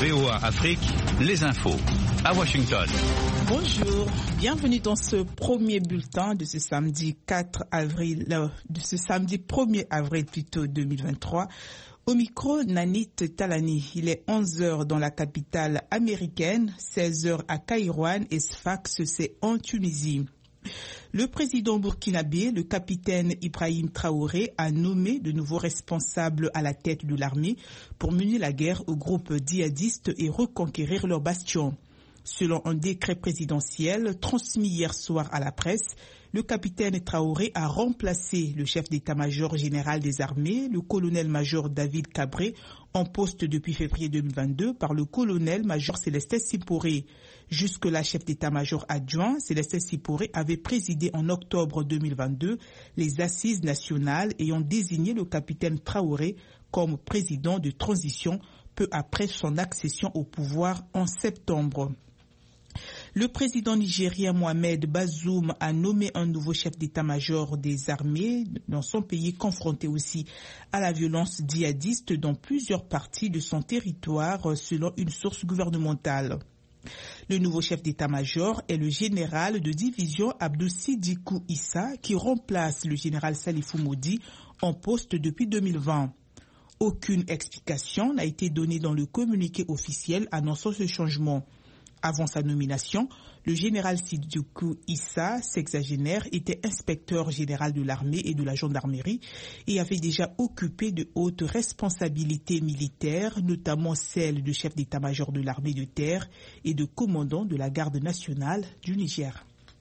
VOA Afrique, les infos à Washington. Bonjour, bienvenue dans ce premier bulletin de ce samedi 1er avril 2023. Au micro, Nanit Talani. Il est 11h dans la capitale américaine, 16h à Kairouan et Sfax, c'est en Tunisie. Le président burkinabé, le capitaine Ibrahim Traoré, a nommé de nouveaux responsables à la tête de l'armée pour mener la guerre aux groupes djihadistes et reconquérir leurs bastions. Selon un décret présidentiel transmis hier soir à la presse, le capitaine Traoré a remplacé le chef d'état-major général des armées, le colonel-major David Cabré, en poste depuis février 2022 par le colonel-major Célestin Siporé. Jusque-là, chef d'état-major adjoint, Célestin Siporé avait présidé en octobre 2022 les assises nationales ayant désigné le capitaine Traoré comme président de transition peu après son accession au pouvoir en septembre. Le président nigérien Mohamed Bazoum a nommé un nouveau chef d'état-major des armées dans son pays, confronté aussi à la violence djihadiste dans plusieurs parties de son territoire, selon une source gouvernementale. Le nouveau chef d'état-major est le général de division Abdou Sidikou Issa, qui remplace le général Salifou Moudi en poste depuis 2020. Aucune explication n'a été donnée dans le communiqué officiel annonçant ce changement. Avant sa nomination, le général Sidikou Issa, sexagénaire, était inspecteur général de l'armée et de la gendarmerie et avait déjà occupé de hautes responsabilités militaires, notamment celles de chef d'état-major de l'armée de terre et de commandant de la garde nationale du Niger.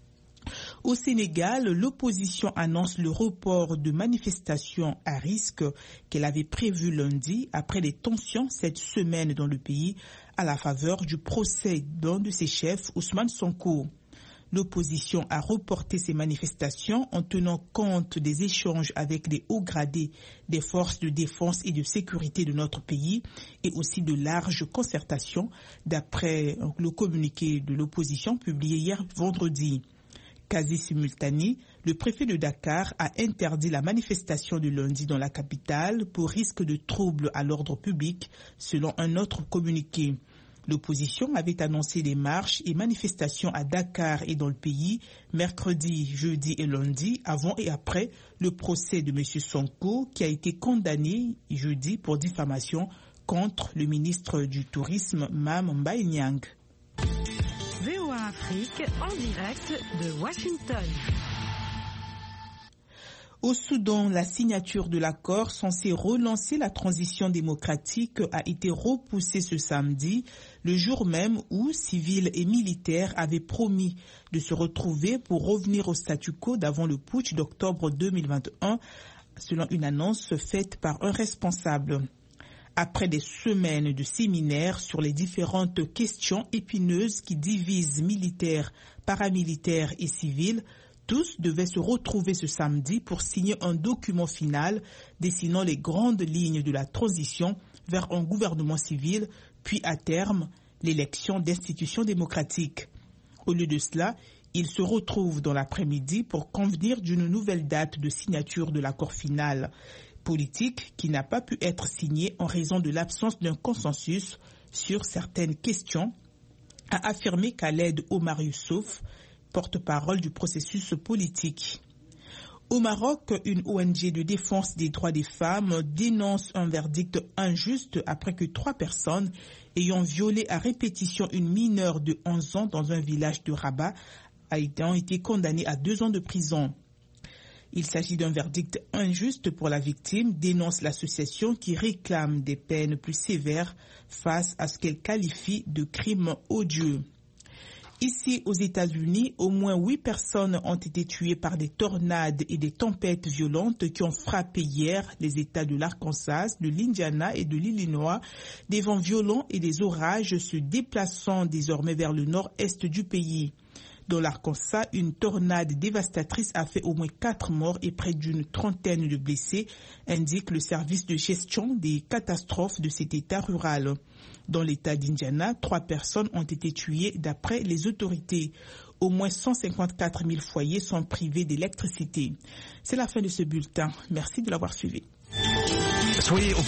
Au Sénégal, l'opposition annonce le report de manifestations à risque qu'elle avait prévues lundi après les tensions cette semaine dans le pays à la faveur du procès d'un de ses chefs, Ousmane Sonko. L'opposition a reporté ces manifestations en tenant compte des échanges avec les hauts gradés des forces de défense et de sécurité de notre pays et aussi de larges concertations, d'après le communiqué de l'opposition publié hier vendredi. Quasi simultané, le préfet de Dakar a interdit la manifestation de lundi dans la capitale pour risque de troubles à l'ordre public, selon un autre communiqué. L'opposition avait annoncé des marches et manifestations à Dakar et dans le pays, mercredi, jeudi et lundi, avant et après le procès de M. Sonko, qui a été condamné jeudi pour diffamation contre le ministre du Tourisme, Mame Mbaye Niang. VOA Afrique en direct de Washington. Au Soudan, la signature de l'accord censé relancer la transition démocratique a été repoussée ce samedi, le jour même où civils et militaires avaient promis de se retrouver pour revenir au statu quo d'avant le putsch d'octobre 2021, selon une annonce faite par un responsable. Après des semaines de séminaires sur les différentes questions épineuses qui divisent militaires, paramilitaires et civils, tous devaient se retrouver ce samedi pour signer un document final dessinant les grandes lignes de la transition vers un gouvernement civil, puis à terme, l'élection d'institutions démocratiques. Au lieu de cela, ils se retrouvent dans l'après-midi pour convenir d'une nouvelle date de signature de l'accord final politique qui n'a pas pu être signé en raison de l'absence d'un consensus sur certaines questions, a affirmé Khaled Omar Youssouf, porte-parole du processus politique. Au Maroc, une ONG de défense des droits des femmes dénonce un verdict injuste après que 3 personnes ayant violé à répétition une mineure de 11 ans dans un village de Rabat ont été condamnées à 2 ans de prison. Il s'agit d'un verdict injuste pour la victime, dénonce l'association qui réclame des peines plus sévères face à ce qu'elle qualifie de crime odieux. Ici, aux États-Unis, au moins 8 personnes ont été tuées par des tornades et des tempêtes violentes qui ont frappé hier les États de l'Arkansas, de l'Indiana et de l'Illinois, des vents violents et des orages se déplaçant désormais vers le nord-est du pays. Dans l'Arkansas, une tornade dévastatrice a fait au moins 4 morts et près d'une trentaine de blessés, indique le service de gestion des catastrophes de cet État rural. Dans l'État d'Indiana, 3 personnes ont été tuées d'après les autorités. Au moins 154 000 foyers sont privés d'électricité. C'est la fin de ce bulletin. Merci de l'avoir suivi. Soyez au